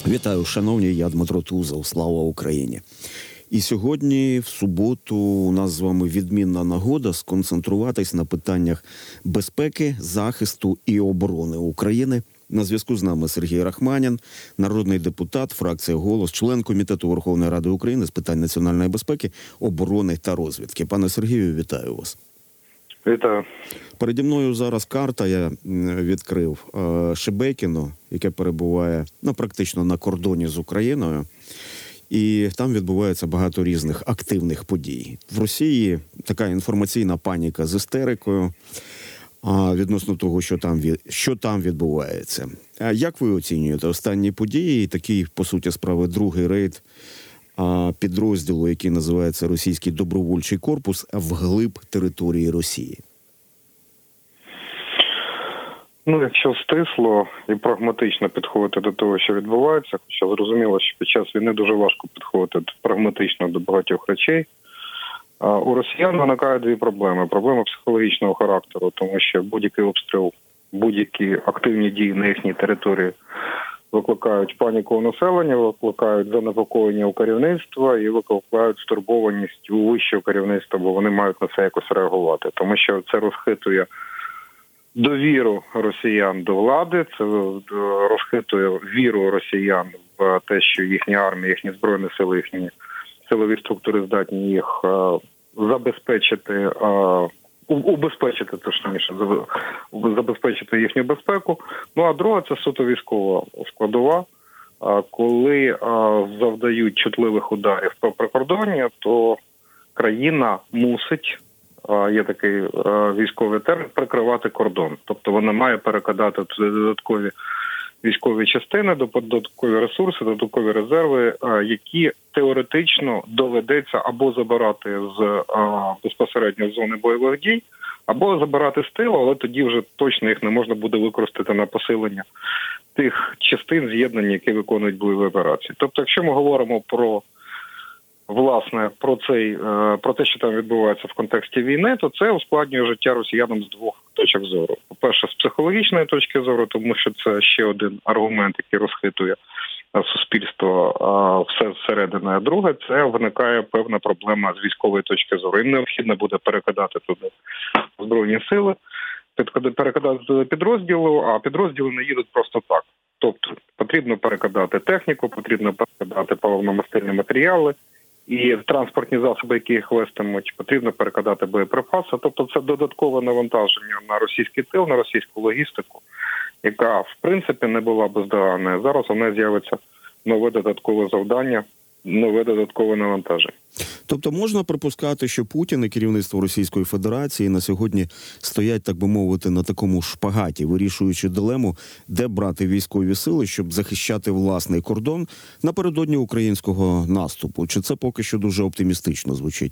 Вітаю, шановні, я Дмитро Тузов. Слава Україні! І сьогодні, в суботу, у нас з вами відмінна нагода сконцентруватись на питаннях безпеки, захисту і оборони України. На зв'язку з нами Сергій Рахманін, народний депутат, фракція «Голос», член Комітету Верховної Ради України з питань національної безпеки, оборони та розвідки. Пане Сергію, вітаю вас. Вітаю. Переді мною зараз карта, я відкрив Шебекіно, яке перебуває практично на кордоні з Україною. І там відбувається багато різних активних подій. В Росії така інформаційна паніка з істерикою відносно того, що там відбувається. Як ви оцінюєте останні події і такий, по суті справи, другий рейд підрозділу, який називається Російський добровольчий корпус, вглиб території Росії? Якщо стисло і прагматично підходити до того, що відбувається, хоча зрозуміло, що під час війни дуже важко підходити прагматично до багатьох речей, у росіян виникають дві проблеми. Проблема психологічного характеру, тому що будь-який обстріл, будь-які активні дії на їхній території викликають паніку у населення, викликають занепокоєння у керівництва і викликають стурбованість у вищого керівництва, бо вони мають на це якось реагувати. Тому що це розхитує довіру росіян до влади, це розхитує віру росіян в те, що їхня армія, їхні збройні сили, їхні силові структури здатні їх забезпечити, убезпечити, точніше, забезпечити їхню безпеку. А друга – це суто військова складова. Коли завдають чутливих ударів по прикордонні, то країна мусить, є такий військовий термін, прикривати кордон. Тобто вона має перекидати туди додаткові військові частини, додаткові ресурси, додаткові резерви, які теоретично доведеться або забирати з безпосередньо зони бойових дій, або забирати з тилу, але тоді вже точно їх не можна буде використати на посилення тих частин з'єднань, які виконують бойові операції. Тобто, якщо ми говоримо про те, що там відбувається в контексті війни, то це ускладнює життя росіянам з двох точок зору. По-перше, з психологічної точки зору, тому що це ще один аргумент, який розхитує суспільство все зсередини. А друге, це виникає певна проблема з військової точки зору. Їм необхідно буде перекидати туди збройні сили, перекидати туди підрозділи, а підрозділи не їдуть просто так. Тобто потрібно перекидати техніку, потрібно перекидати паливно-мастильні матеріали, і транспортні засоби, які їх вестимуть, потрібно перекидати боєприпаси. Тобто це додаткове навантаження на російський тил, на російську логістику, яка, в принципі, не була бездоганною. Зараз у неї з'явиться нове додаткове завдання, нове додаткове навантаження. Тобто можна припускати, що Путін і керівництво Російської Федерації на сьогодні стоять, так би мовити, на такому шпагаті, вирішуючи дилему, де брати військові сили, щоб захищати власний кордон напередодні українського наступу? Чи це поки що дуже оптимістично звучить?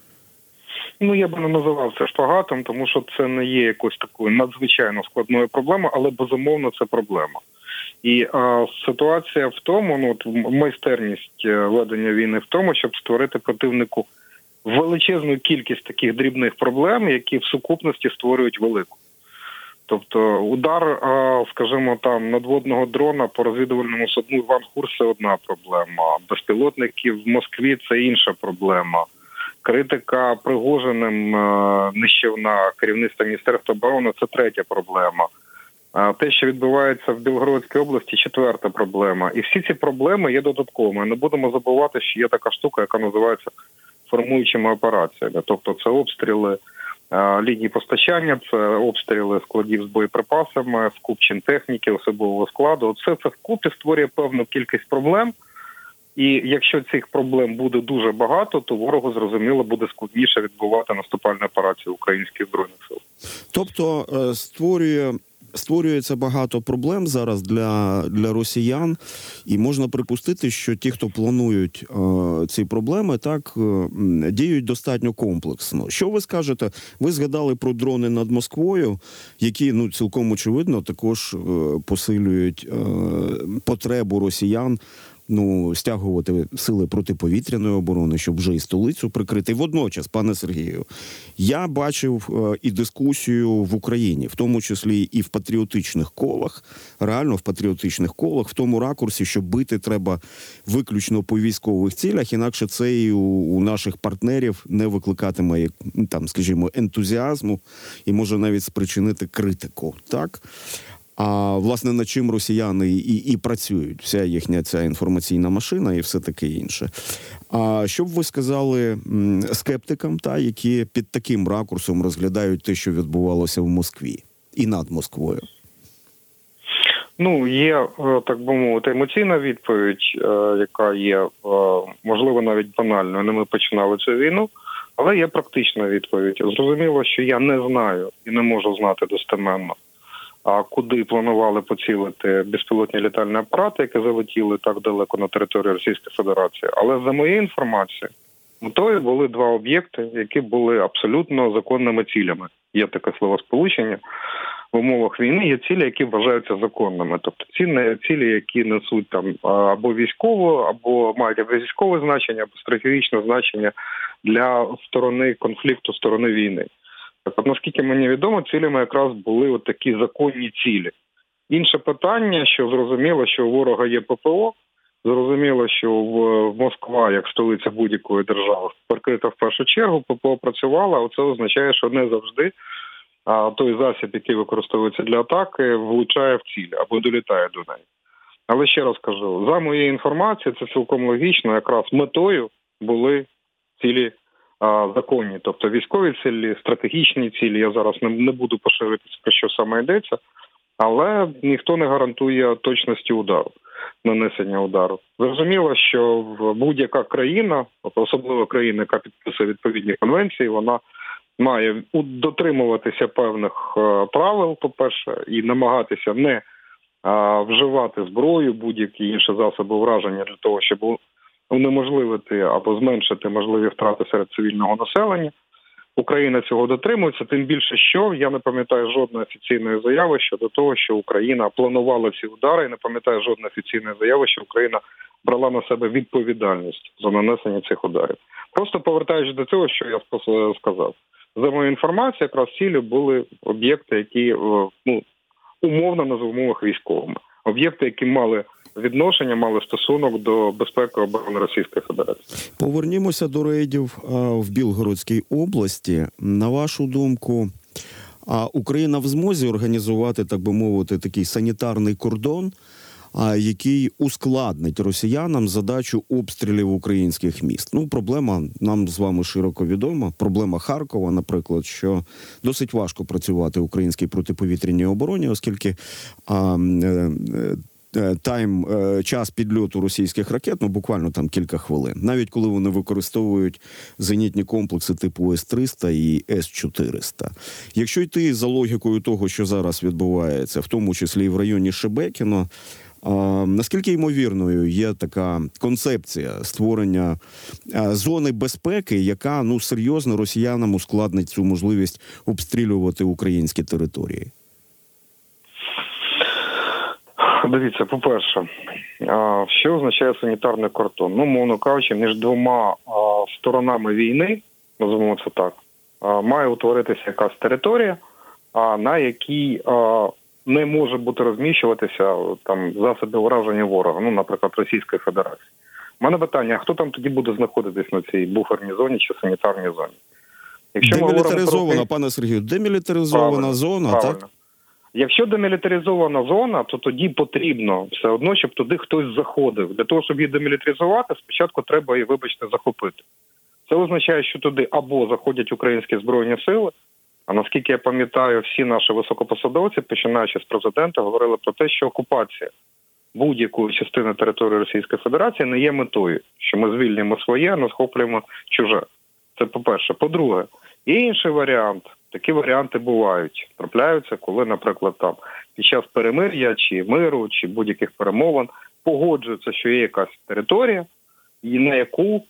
Я би не називав це шпагатом, тому що це не є якось такою надзвичайно складною проблемою, але безумовно це проблема. І ситуація в тому, майстерність ведення війни в тому, щоб створити противнику величезну кількість таких дрібних проблем, які в сукупності створюють велику. Тобто удар, скажімо, надводного дрона по розвідувальному судну Іван Хур – це одна проблема. Безпілотники в Москві – це інша проблема. Критика Пригожиним нищівна керівництва Міністерства оборони – це третя проблема. Те, що відбувається в Білгородській області, четверта проблема. І всі ці проблеми є додатковими. Не будемо забувати, що є така штука, яка називається формуючими операціями. Тобто це обстріли ліній постачання, це обстріли складів з боєприпасами, скупчень техніки, особового складу. Це вкупі створює певну кількість проблем. І якщо цих проблем буде дуже багато, то ворогу, зрозуміло, буде складніше відбувати наступальні операції українських збройних сил. Тобто створюється багато проблем зараз для росіян, і можна припустити, що ті, хто планують ці проблеми, діють достатньо комплексно. Що ви скажете? Ви згадали про дрони над Москвою, які, цілком очевидно, також посилюють потребу росіян стягувати сили протиповітряної оборони, щоб вже і столицю прикрити. Водночас, пане Сергію, я бачив і дискусію в Україні, в тому числі і в патріотичних колах, реально в патріотичних колах, в тому ракурсі, що бити треба виключно по військових цілях, інакше це і у наших партнерів не викликатиме, там, скажімо, ентузіазму і може навіть спричинити критику, так? А, власне, над чим росіяни і працюють, вся їхня ця інформаційна машина і все таке інше. А що б ви сказали скептикам, які під таким ракурсом розглядають те, що відбувалося в Москві і над Москвою? Є, так би мовити, емоційна відповідь, яка є, можливо, навіть банальною. Не ми починали цю війну, але є практична відповідь. Зрозуміло, що я не знаю і не можу знати достеменно, куди планували поцілити безпілотні літальні апарати, які залетіли так далеко на територію Російської Федерації. Але за моєю інформацією, метою були два об'єкти, які були абсолютно законними цілями. Є таке словосполучення. В умовах війни є цілі, які вважаються законними. Тобто цілі, які несуть там або військове, або мають або військове значення, або стратегічне значення для сторони конфлікту, сторони війни. Так от, наскільки мені відомо, цілями якраз були от такі законні цілі. Інше питання, що зрозуміло, що у ворога є ППО, зрозуміло, що в Москва, як столиця будь-якої держави, прикрита в першу чергу, ППО працювала, а це означає, що не завжди той засіб, який використовується для атаки, влучає в ціль або долітає до неї. Але ще раз кажу, за моєю інформацією, це цілком логічно, якраз метою були цілі законні, тобто військові цілі, стратегічні цілі. Я зараз не буду поширитися, про що саме йдеться, але ніхто не гарантує точності удару, нанесення удару. Зрозуміло, що будь-яка країна, особливо країна, яка підписує відповідні конвенції, вона має дотримуватися певних правил, по-перше, і намагатися не вживати зброю, будь-які інші засоби враження для того, щоб унеможливити або зменшити можливі втрати серед цивільного населення. Україна цього дотримується, тим більше, що я не пам'ятаю жодної офіційної заяви щодо того, що Україна планувала ці удари, і не пам'ятаю жодної офіційної заяви, що Україна брала на себе відповідальність за нанесення цих ударів. Просто повертаючись до цього, що я сказав. За моєю інформацією, якраз цілі були об'єкти, які, умовно назвемо їх військовими. Об'єкти, які мали відношення, мали стосунок до безпеки і оборони Російської Федерації. Повернімося до рейдів в Білгородській області. На вашу думку, Україна в змозі організувати, так би мовити, такий санітарний кордон, який ускладнить росіянам задачу обстрілів українських міст? Проблема нам з вами широко відома. Проблема Харкова, наприклад, що досить важко працювати українській протиповітряній обороні, оскільки час підльоту російських ракет, буквально там кілька хвилин. Навіть коли вони використовують зенітні комплекси типу С-300 і С-400. Якщо йти за логікою того, що зараз відбувається, в тому числі і в районі Шебекіно, наскільки ймовірною є така концепція створення зони безпеки, яка серйозно росіянам ускладнить цю можливість обстрілювати українські території? Дивіться, по-перше, що означає санітарний кордон? Мовно кажучи, між двома сторонами війни, називаємо це так, має утворитися якась територія, на якій не може бути розміщуватися там засоби ураження ворога, наприклад, Російської Федерації. У мене питання, а хто там тоді буде знаходитись на цій буферній зоні чи санітарній зоні? Демілітаризована, пане Сергію, демілітаризована зона, правильно. Так? Якщо демілітаризована зона, то тоді потрібно все одно, щоб туди хтось заходив. Для того, щоб її демілітаризувати, спочатку треба її, захопити. Це означає, що туди або заходять українські збройні сили, а наскільки я пам'ятаю, всі наші високопосадовці, починаючи з президента, говорили про те, що окупація будь-якої частини території Російської Федерації не є метою, що ми звільнимо своє, а не захоплюємо чуже. Це по-перше. По-друге, є інший варіант. Такі варіанти бувають. Трапляються, коли, наприклад, там під час перемир'я, чи миру, чи будь-яких перемовин погоджується, що є якась територія, і на яку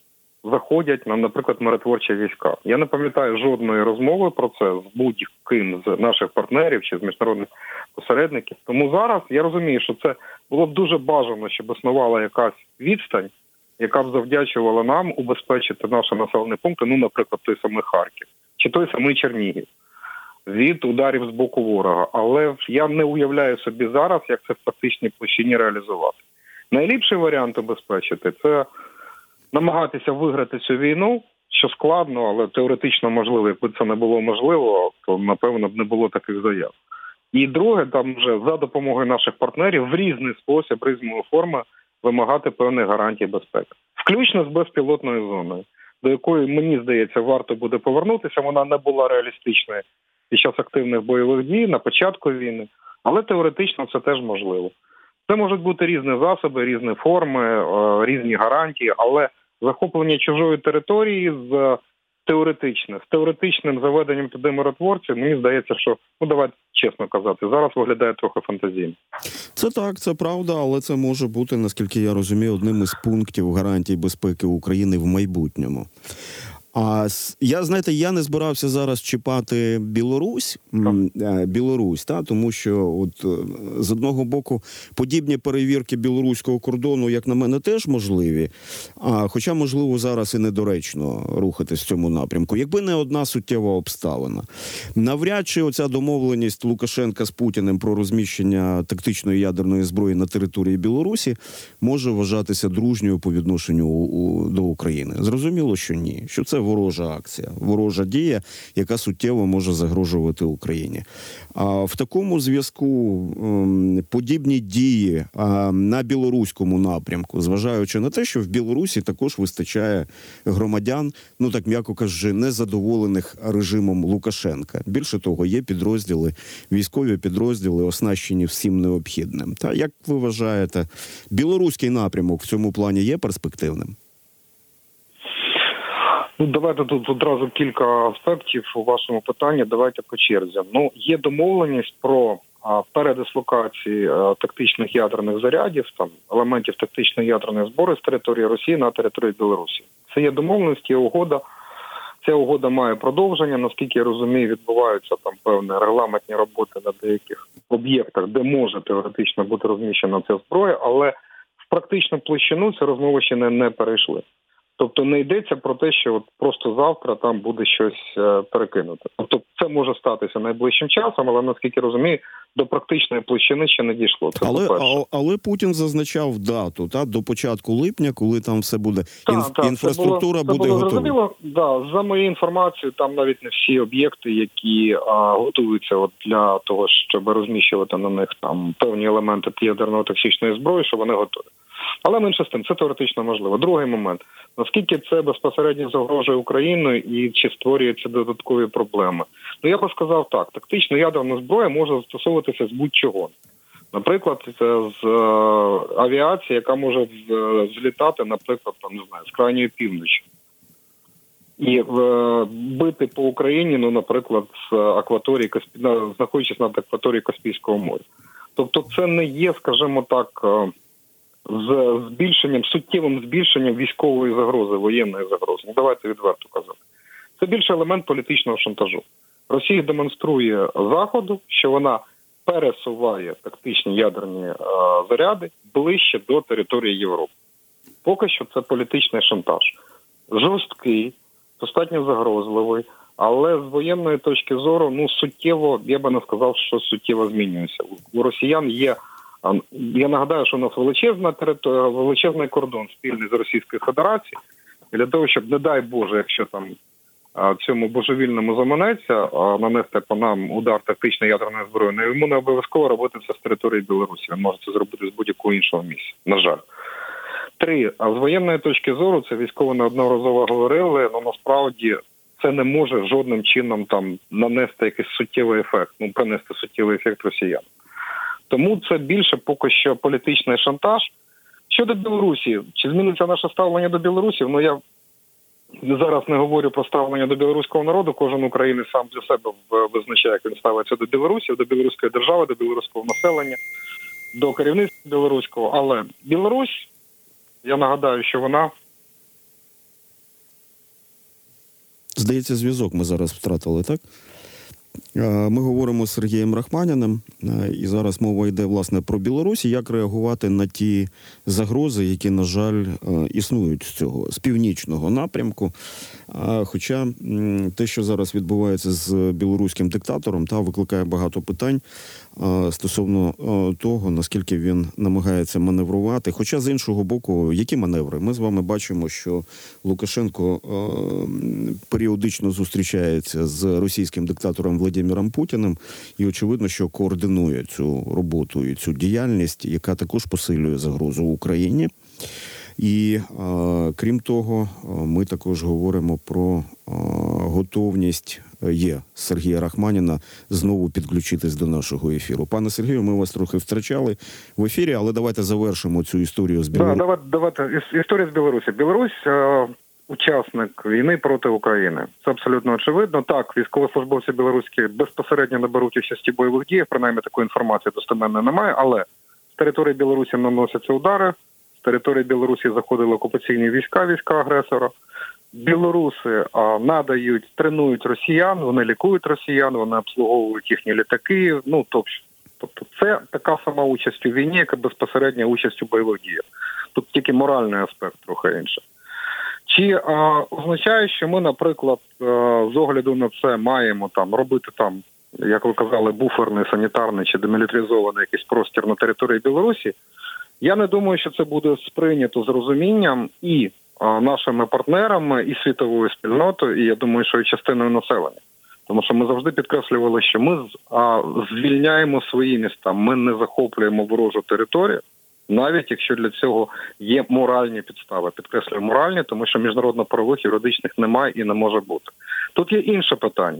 заходять на, наприклад, миротворчі війська. Я не пам'ятаю жодної розмови про це з будь-ким з наших партнерів чи з міжнародних посередників. Тому зараз я розумію, що це було б дуже бажано, щоб існувала якась відстань, яка б завдячувала нам убезпечити наші населені пункти, ну, наприклад, той самий Харків, чи той самий Чернігів, від ударів з боку ворога. Але я не уявляю собі зараз, як це в практичній площині реалізувати. Найліпший варіант убезпечити – це намагатися виграти цю війну, що складно, але теоретично можливо. Якби це не було можливо, то, напевно, б не було таких заяв. І друге, там вже за допомогою наших партнерів в різний спосіб, різної форми вимагати певних гарантій безпеки. Включно з безпілотною зоною, до якої, мені здається, варто буде повернутися. Вона не була реалістичною під час активних бойових дій, на початку війни, але теоретично це теж можливо. Це можуть бути різні засоби, різні форми, різні гарантії, але захоплення чужої території з теоретичним заведенням туди миротворців, мені здається, що, ну давайте чесно казати, зараз виглядає трохи фантазійно. Це так, це правда, але це може бути, наскільки я розумію, одним із пунктів гарантій безпеки України в майбутньому. Я не збирався зараз чіпати Білорусь, тому що от з одного боку подібні перевірки білоруського кордону, як на мене, теж можливі, хоча, можливо, зараз і недоречно рухатись в цьому напрямку. Якби не одна суттєва обставина. Навряд чи оця домовленість Лукашенка з Путіним про розміщення тактичної ядерної зброї на території Білорусі може вважатися дружньою по відношенню до України. Зрозуміло, що ні, що це ворожа акція, ворожа дія, яка суттєво може загрожувати Україні. В такому зв'язку подібні дії на білоруському напрямку, зважаючи на те, що в Білорусі також вистачає громадян, ну так м'яко кажучи, незадоволених режимом Лукашенка. Більше того, є підрозділи, військові підрозділи, оснащені всім необхідним. Та як ви вважаєте, білоруський напрямок в цьому плані є перспективним? Ну, давайте тут одразу кілька аспектів у вашому питанні. Давайте по черзі. Ну, є домовленість про передислокації тактичних ядерних зарядів, там елементів тактичної ядерної зброї з території Росії на територію Білорусі. Це є домовленість, є угода. Ця угода має продовження. Наскільки я розумію, відбуваються там певні регламентні роботи на деяких об'єктах, де може теоретично бути розміщена ця зброя, але в практичну площину ці розмови ще не перейшли. Тобто не йдеться про те, що от просто завтра там буде щось перекинути. Тобто це може статися найближчим часом, але, наскільки розумію, до практичної площини ще не дійшло. Це але Путін зазначав дату, до початку липня, коли там все буде, інфраструктура буде готова. Зрозуміло. За моєю інформацією, там навіть не всі об'єкти, які готуються от для того, щоб розміщувати на них там певні елементи ядерно-токсичної зброї, що вони готові. Але менше з тим, це теоретично можливо. Другий момент. Наскільки це безпосередньо загрожує Україну і чи створюються додаткові проблеми? Ну, я би сказав так. Тактична ядерна зброя може застосовуватися з будь-чого. Наприклад, з авіації, яка може злітати, наприклад, там, не знаю, з крайньої півночі. І бити по Україні, ну, наприклад, з акваторії, знаходячись над акваторією Каспійського моря. Тобто це не є, скажімо так, з суттєвим збільшенням військової загрози, воєнної загрози. Ну, давайте відверто казати. Це більше елемент політичного шантажу. Росія демонструє Заходу, що вона пересуває тактичні ядерні заряди ближче до території Європи. Поки що це політичний шантаж. Жорсткий, достатньо загрозливий, але з воєнної точки зору, ну, суттєво, я би не сказав, що суттєво змінюється. У росіян є, я нагадаю, що у нас величезний кордон спільний з Російською Федерацією. Для того, щоб, не дай Боже, якщо там цьому божевільному заманеться, нанести по нам удар тактичної ядерної зброї, йому не обов'язково робити це з території Білорусі. Він може це зробити з будь-якого іншого місця, на жаль. 3. А з воєнної точки зору, це військово неодноразово говорили, але насправді це не може жодним чином там нанести якийсь суттєвий ефект, принести суттєвий ефект росіян. Тому це більше поки що політичний шантаж. Щодо Білорусі, чи зміниться наше ставлення до білорусів? Ну, я зараз не говорю про ставлення до білоруського народу. Кожен українець сам для себе визначає, як він ставиться до білорусів, до білоруської держави, до білоруського населення, до керівництва білоруського. Але Білорусь, я нагадаю, що вона Здається, зв'язок ми зараз втратили, так? Ми говоримо з Сергієм Рахманіним, і зараз мова йде, власне, про Білорусь, і як реагувати на ті загрози, які, на жаль, існують з північного напрямку. Хоча те, що зараз відбувається з білоруським диктатором, викликає багато питань стосовно того, наскільки він намагається маневрувати. Хоча, з іншого боку, які маневри? Ми з вами бачимо, що Лукашенко періодично зустрічається з російським диктатором Владимиром Путіним, і очевидно, що координує цю роботу і цю діяльність, яка також посилює загрозу Україні. І, крім того, ми також говоримо про готовність Сергія Рахманіна знову підключитись до нашого ефіру. Пане Сергію, ми вас трохи втрачали в ефірі, але давайте завершимо цю історію з Білорусі. Давайте. Історія з Білорусі. Білорусь учасник війни проти України. Це абсолютно очевидно. Так, військовослужбовці білоруські безпосередньо не беруть участі в бойових діях, принаймні такої інформації достеменно немає, але з території Білорусі наносяться удари, з території Білорусі заходили окупаційні війська агресора. Білоруси надають, тренують росіян, вони лікують росіян, вони обслуговують їхні літаки. Тобто це така сама участь у війні, яка безпосередня участь у бойових діях. Тут тільки моральний аспект трохи інший. Чи означає, що ми, наприклад, з огляду на це маємо робити як ви казали, буферний, санітарний чи демілітаризований якийсь простір на території Білорусі? Я не думаю, що це буде сприйнято з розумінням і нашими партнерами, і світовою спільнотою, і я думаю, що і частиною населення. Тому що ми завжди підкреслювали, що ми звільняємо свої міста, ми не захоплюємо ворожу територію, навіть якщо для цього є моральні підстави. Підкреслюю, моральні, тому що міжнародно-правових юридичних немає і не може бути. Тут є інше питання.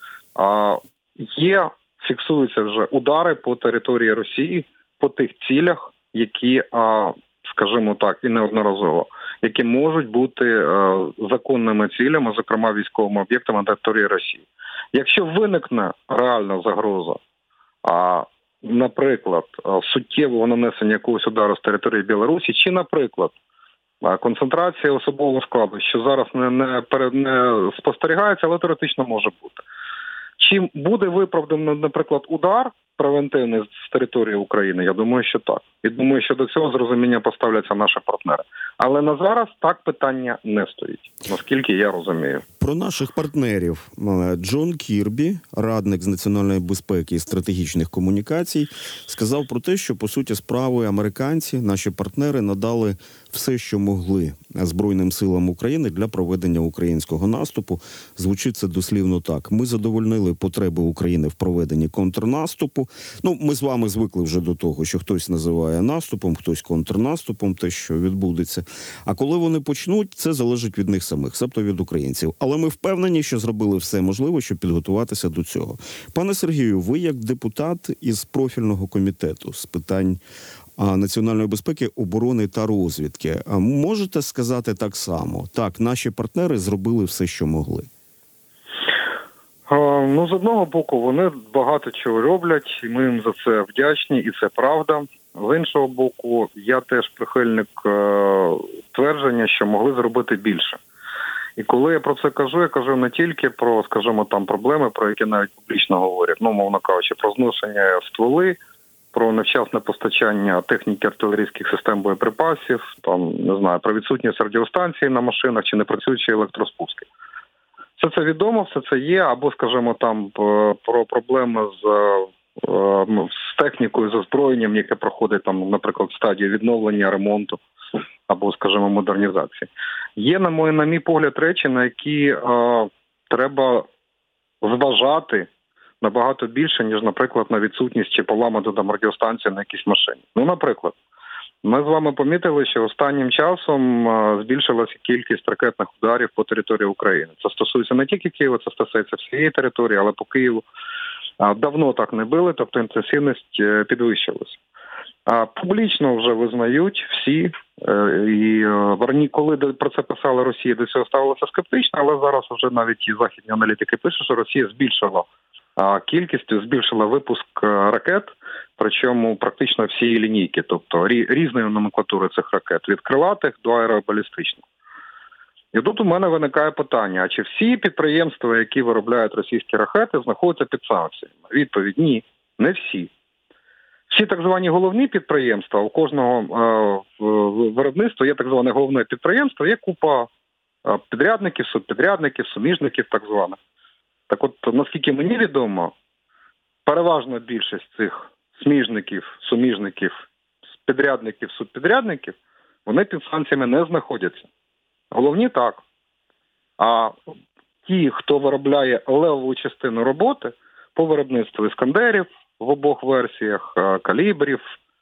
Фіксуються вже удари по території Росії, по тих цілях, які, скажімо так, і неодноразово, які можуть бути законними цілями, зокрема військовими об'єктами на території Росії. Якщо виникне реальна загроза, наприклад, суттєвого нанесення якогось удару з території Білорусі, чи, наприклад, концентрація особового складу, що зараз не спостерігається, але теоретично може бути. Чи буде виправданий, наприклад, удар превентивний з території України? Я думаю, що так. І думаю, що до цього з розуміння поставляться наші партнери. Але на зараз так питання не стоїть, наскільки я розумію. Про наших партнерів. Джон Кірбі, радник з національної безпеки і стратегічних комунікацій, сказав про те, що, по суті справи, американці, наші партнери, надали все, що могли Збройним силам України для проведення українського наступу. Звучить це дослівно так. Ми задовольнили потреби України в проведенні контрнаступу. Ми з вами звикли вже до того, що хтось називає наступом, хтось контрнаступом, те, що відбудеться. А коли вони почнуть, це залежить від них самих, себто від українців. Але ми впевнені, що зробили все можливе, щоб підготуватися до цього. Пане Сергію, ви як депутат із профільного комітету з питань національної безпеки, оборони та розвідки, можете сказати так само? Так, наші партнери зробили все, що могли. З одного боку, вони багато чого роблять, і ми їм за це вдячні, і це правда. З іншого боку, я теж прихильник твердження, що могли зробити більше. І коли я про це кажу, я кажу не тільки про, скажімо, проблеми, про які навіть публічно говорять, мовно кажучи, про зношення стволи, про невчасне постачання техніки артилерійських систем боєприпасів, про відсутність радіостанцій на машинах чи непрацюючі електроспуски. Все це відомо, все це є, або, скажімо, про проблеми з технікою, з озброєнням, яке проходить, наприклад, стадію відновлення, ремонту, або, скажімо, модернізації. Є, на мій погляд, речі, на які треба зважати набагато більше, ніж, наприклад, на відсутність чи поламану радіостанцію на якійсь машині. Наприклад, ми з вами помітили, що останнім часом збільшилася кількість ракетних ударів по території України. Це стосується не тільки Києва, це стосується всієї території, але по Києву давно так не били, тобто інтенсивність підвищилася. Публічно вже визнають всі, і коли про це писала Росія, до цього ставилося скептично, але зараз вже навіть і західні аналітики пишуть, що Росія збільшила кількість, збільшила випуск ракет, причому практично всієї лінійки, тобто різної номенклатури цих ракет, від крилатих до аеробалістичних. І тут у мене виникає питання, а чи всі підприємства, які виробляють російські ракети, знаходяться під санкціями? Відповідь – ні, не всі. Всі так звані головні підприємства, у кожного виробництва є так зване головне підприємство, є купа підрядників, субпідрядників, суміжників так званих. Так от, наскільки мені відомо, переважна більшість цих сміжників, суміжників, підрядників, субпідрядників, вони під санкціями не знаходяться. Головні так. А ті, хто виробляє левову частину роботи по виробництву іскандерів в обох версіях, калібрів,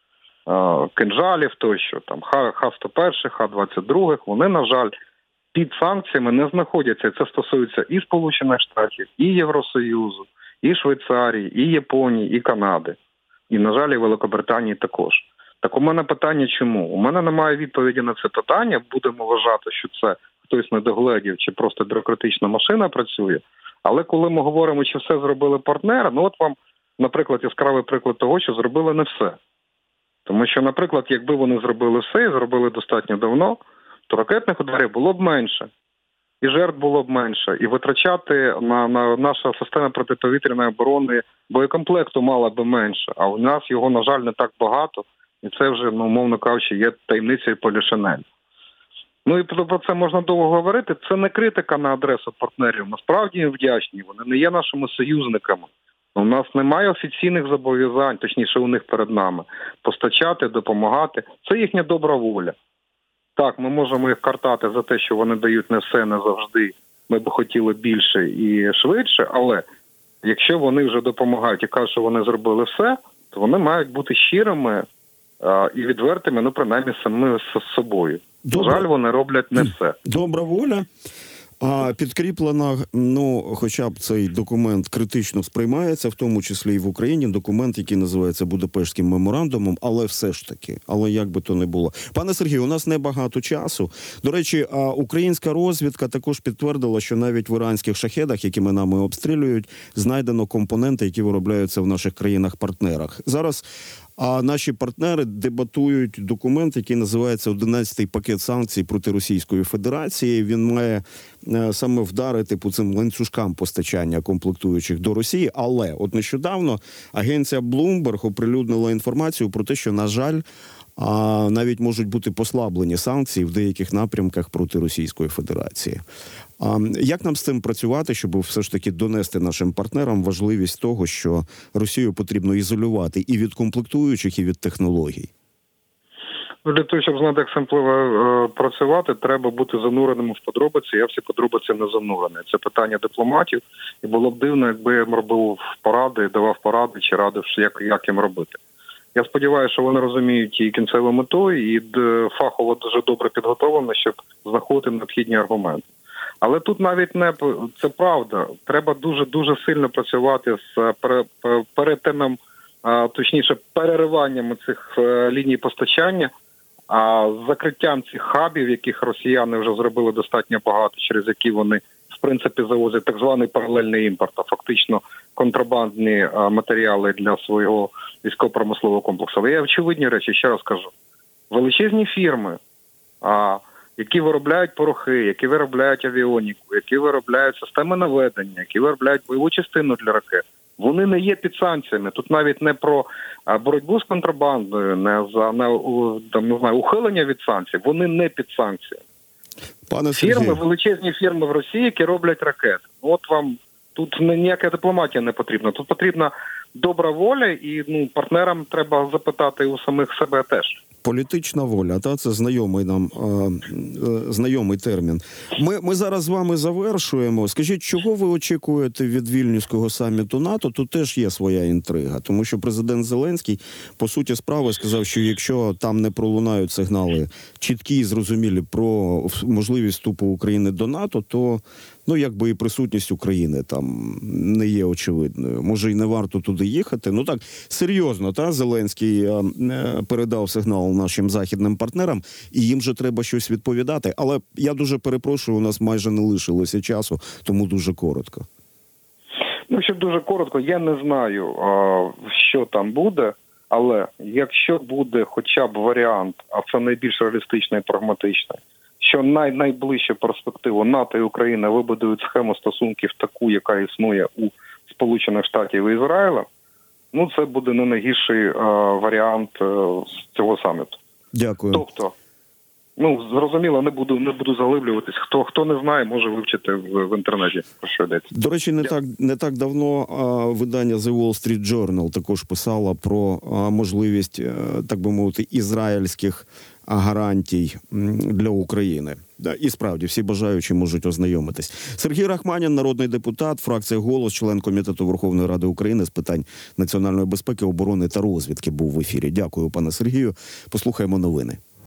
кинжалів тощо, там Х-101, Х-22, вони, на жаль, під санкціями не знаходяться. Це стосується і Сполучених Штатів, і Євросоюзу, і Швейцарії, і Японії, і Канади. І, на жаль, і Великобританії також. Так у мене питання чому? У мене немає відповіді на це питання. Будемо вважати, що це хтось недогледів чи просто бюрократична машина працює. Але коли ми говоримо, чи все зробили партнери, ну от вам, наприклад, яскравий приклад того, що зробили не все. Тому що, наприклад, якби вони зробили все і зробили достатньо давно, то ракетних ударів було б менше, і жертв було б менше, і витрачати на наша система протиповітряної оборони боєкомплекту мала б менше, а у нас його, на жаль, не так багато, і це вже, ну, умовно кажучи, є таємницею Полішинель. Ну і про це можна довго говорити. Це не критика на адресу партнерів. Насправді їм вдячні, вони не є нашими союзниками. У нас немає офіційних зобов'язань, точніше у них перед нами, постачати, допомагати. Це їхня добра воля. Так, ми можемо їх картати за те, що вони дають не все, не завжди. Ми б хотіли більше і швидше, але якщо вони вже допомагають і кажуть, що вони зробили все, то вони мають бути щирими і відвертими, ну, принаймні, самими з собою. На жаль, вони роблять не все. Добра воля. А підкріплена, ну, хоча б цей документ критично сприймається, в тому числі і в Україні, документ, який називається Будапештським меморандумом, але все ж таки, але як би то не було. Пане Сергію, у нас небагато часу. До речі, українська розвідка також підтвердила, що навіть в іранських шахедах, якими нами обстрілюють, знайдено компоненти, які виробляються в наших країнах-партнерах. Зараз наші партнери дебатують документ, який називається «11-й пакет санкцій проти Російської Федерації». Він має саме вдарити по цим ланцюжкам постачання комплектуючих до Росії. Але от нещодавно агенція Bloomberg оприлюднила інформацію про те, що, на жаль, навіть можуть бути послаблені санкції в деяких напрямках проти Російської Федерації. Як нам з цим працювати, щоб все ж таки донести нашим партнерам важливість того, що Росію потрібно ізолювати і від комплектуючих, і від технологій? Для того, щоб знати, як цим працювати, треба бути зануреним в подробиці. Я всі подробиці не занурений. Це питання дипломатів. І було б дивно, якби я робив поради, давав поради чи радив, як їм робити. Я сподіваюся, що вони розуміють і кінцеву мету, і фахово дуже добре підготовлені, щоб знаходити необхідні аргументи. Але тут навіть не це правда. Треба дуже сильно працювати з перетином, точніше перериванням цих ліній постачання, з закриттям цих хабів, яких росіяни вже зробили достатньо багато, через які вони в принципі завозять так званий паралельний імпорт, а фактично контрабандні матеріали для свого військово-промислового комплексу. Але є очевидні речі, ще раз кажу. Величезні фірми, які виробляють порохи, які виробляють авіоніку, які виробляють системи наведення, які виробляють бойову частину для ракет, вони не є під санкціями. Тут навіть не про боротьбу з контрабандою, не за ухилення від санкцій. Вони не під санкціями. Пане Сергію, величезні фірми в Росії, які роблять ракети. От вам тут ніяка дипломатія не потрібна. Тут потрібна добра воля, і партнерам треба запитати у самих себе теж. Політична воля, це знайомий нам знайомий термін. Ми зараз з вами завершуємо. Скажіть, чого ви очікуєте від Вільнюського саміту НАТО? Тут теж є своя інтрига, тому що президент Зеленський, по суті справи, сказав, що якщо там не пролунають сигнали чіткі і зрозумілі про можливість вступу України до НАТО, то якби і присутність України там не є очевидною. Може, і не варто туди їхати. Так, серйозно, Зеленський передав сигнал нашим західним партнерам, і їм же треба щось відповідати. Але я дуже перепрошую, у нас майже не лишилося часу, тому дуже коротко. Щоб дуже коротко, я не знаю, що там буде, але якщо буде хоча б варіант, а це найбільш реалістичний і прагматичний, що найближчу перспективу НАТО і Україна вибудують схему стосунків таку, яка існує у Сполучених Штатів і Ізраїля, ну це буде не найгірший варіант з цього саміту. Дякую. Тобто, ну зрозуміло, не буду заглиблюватись. Хто не знає, може вивчити в інтернеті, про що йдеться. До речі, не так давно видання The Wall Street Journal також писало про можливість, так би мовити, ізраїльських гарантій для України. І справді, всі бажаючі можуть ознайомитись. Сергій Рахманін, народний депутат, фракція «Голос», член Комітету Верховної Ради України з питань національної безпеки, оборони та розвідки, був в ефірі. Дякую, пане Сергію. Послухаємо новини.